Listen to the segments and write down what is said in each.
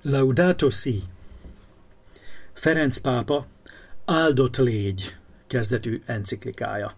Laudato si! Ferenc pápa áldott légy kezdetű enciklikája.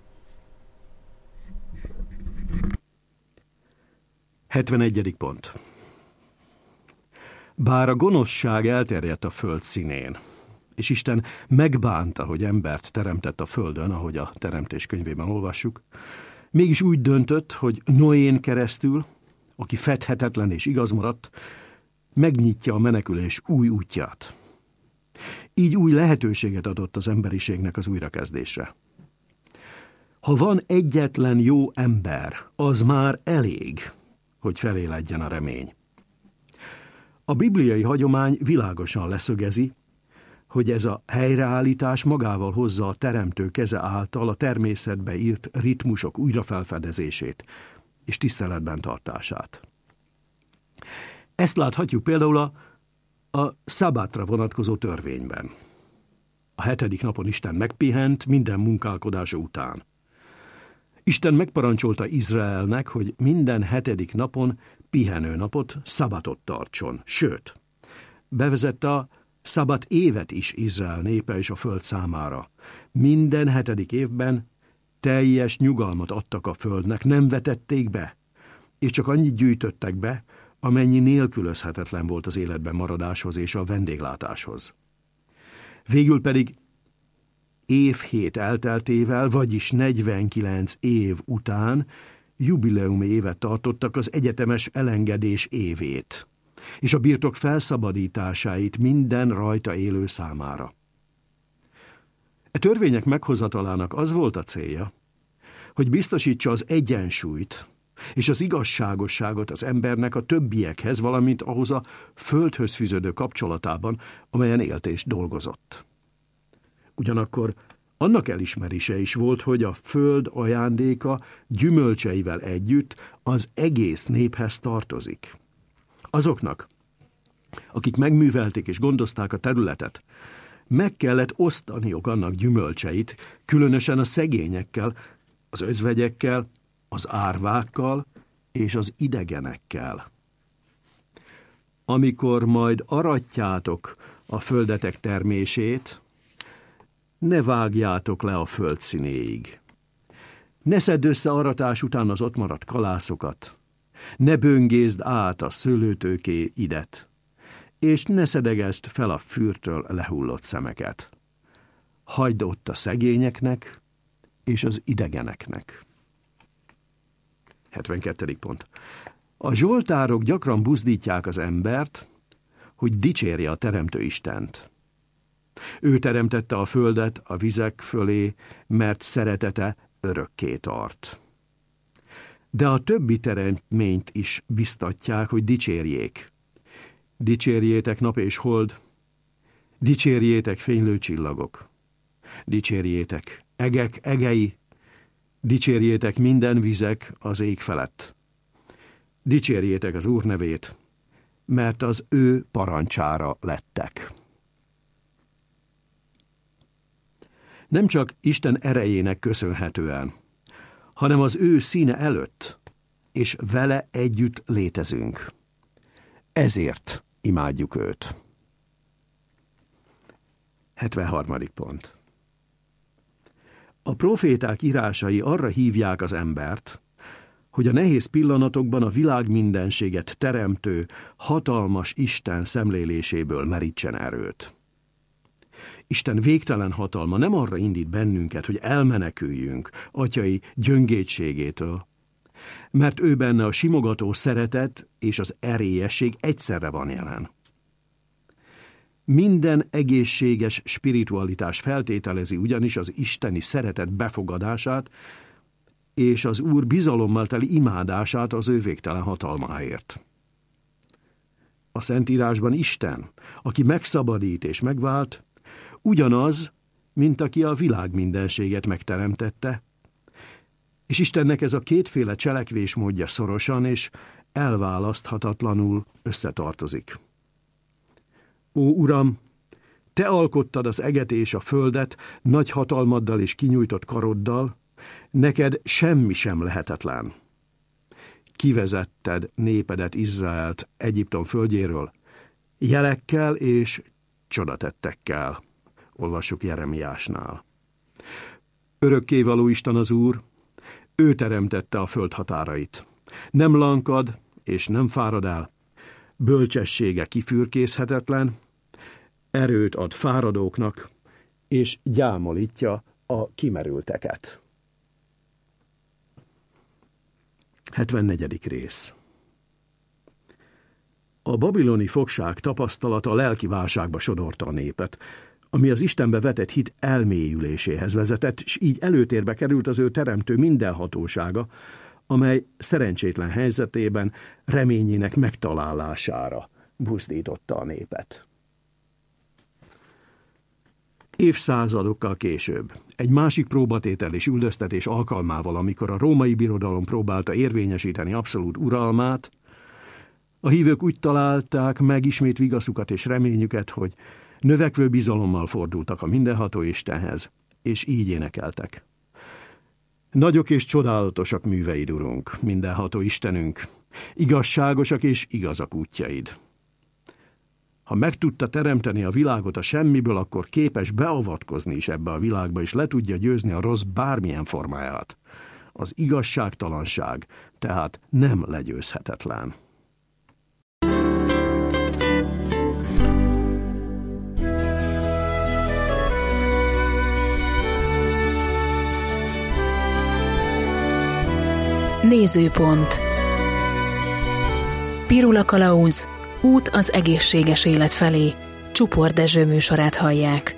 71. pont. Bár a gonoszság elterjedt a föld színén, és Isten megbánta, hogy embert teremtett a földön, ahogy a Teremtés könyvében olvassuk, mégis úgy döntött, hogy Noén keresztül, aki fedhetetlen és igaz maradt, megnyitja a menekülés új útját. Így új lehetőséget adott az emberiségnek az újrakezdésre. Ha van egyetlen jó ember, az már elég, hogy feléledjen a remény. A bibliai hagyomány világosan leszögezi, hogy ez a helyreállítás magával hozza a teremtő keze által a természetbe írt ritmusok újrafelfedezését és tiszteletben tartását. Ezt láthatjuk például a szabátra vonatkozó törvényben. A 7. napon Isten megpihent minden munkálkodása után. Isten megparancsolta Izraelnek, hogy minden 7. napon pihenőnapot, szabatot tartson. Sőt, bevezette a szabat évet is Izrael népe és a föld számára. Minden 7. évben teljes nyugalmat adtak a földnek, nem vetették be, és csak annyit gyűjtöttek be, amennyi nélkülözhetetlen volt az életben maradáshoz és a vendéglátáshoz. Végül pedig évhét elteltével, vagyis 49 év után jubileumi évet tartottak, az egyetemes elengedés évét, és a birtok felszabadításáit minden rajta élő számára. E törvények meghozatalának az volt a célja, hogy biztosítsa az egyensúlyt és az igazságosságot az embernek a többiekhez, valamint ahhoz a földhöz fűződő kapcsolatában, amelyen élt és dolgozott. Ugyanakkor annak elismerése is volt, hogy a föld ajándéka gyümölcseivel együtt az egész néphez tartozik. Azoknak, akik megművelték és gondozták a területet, meg kellett osztaniuk annak gyümölcseit, különösen a szegényekkel, az özvegyekkel, az árvákkal és az idegenekkel. Amikor majd aratjátok a földetek termését, ne vágjátok le a föld színéig. Ne szedd össze aratás után az ott maradt kalászokat, ne böngészd át a szőlőtőké idet, és ne szedegesd fel a fűrtől lehullott szemeket. Hagyd ott a szegényeknek és az idegeneknek. 72. pont. A zsoltárok gyakran buzdítják az embert, hogy dicsérje a teremtő Istent. Ő teremtette a földet a vizek fölé, mert szeretete örökké tart. De a többi teremtményt is biztatják, hogy dicsérjék. Dicsérjétek nap és hold, dicsérjétek fénylő csillagok, dicsérjétek egek egei, dicsérjétek minden vizek az ég felett. Dicsérjétek az Úr nevét, mert az ő parancsára lettek. Nem csak Isten erejének köszönhetően, hanem az ő színe előtt, és vele együtt létezünk. Ezért imádjuk őt. 73. pont. A proféták írásai arra hívják az embert, hogy a nehéz pillanatokban a világ mindenséget teremtő, hatalmas Isten szemléléséből merítsen erőt. Isten végtelen hatalma nem arra indít bennünket, hogy elmeneküljünk atyai gyöngétségétől, mert ő benne a simogató szeretet és az erélyesség egyszerre van jelen. Minden egészséges spiritualitás feltételezi ugyanis az isteni szeretet befogadását és az Úr bizalommal teli imádását az ő végtelen hatalmáért. A Szentírásban Isten, aki megszabadít és megvált, ugyanaz, mint aki a világ mindenséget megteremtette, és Istennek ez a kétféle cselekvésmódja szorosan és elválaszthatatlanul összetartozik. Ó, Uram, te alkottad az eget és a földet nagy hatalmaddal és kinyújtott karoddal, neked semmi sem lehetetlen. Kivezetted népedet Izraelt Egyiptom földjéről, jelekkel és csodatettekkel. Olvassuk Jeremiásnál. Örökkévaló Isten az Úr, ő teremtette a föld határait. Nem lankad és nem fárad el, bölcsessége kifürkészhetetlen, erőt ad fáradóknak, és gyámolítja a kimerülteket. 74. rész. A babiloni fogság tapasztalata lelki válságba sodorta a népet, ami az Istenbe vetett hit elmélyüléséhez vezetett, és így előtérbe került az ő teremtő mindenhatósága, amely szerencsétlen helyzetében reményének megtalálására buzdította a népet. Évszázadokkal később, egy másik próbatétel és üldöztetés alkalmával, amikor a római birodalom próbálta érvényesíteni abszolút uralmát, a hívők úgy találták meg ismét vigaszukat és reményüket, hogy növekvő bizalommal fordultak a mindenható Istenhez, és így énekeltek. Nagyok és csodálatosak műveid, Urunk, mindenható Istenünk, igazságosak és igazak útjaid. Ha meg tudta teremteni a világot a semmiből, akkor képes beavatkozni is ebbe a világba, és le tudja győzni a rossz bármilyen formáját. Az igazságtalanság tehát nem legyőzhetetlen. Nézőpont. Pirula Kalauz, út az egészséges élet felé. Csupor Dezső műsorát hallják.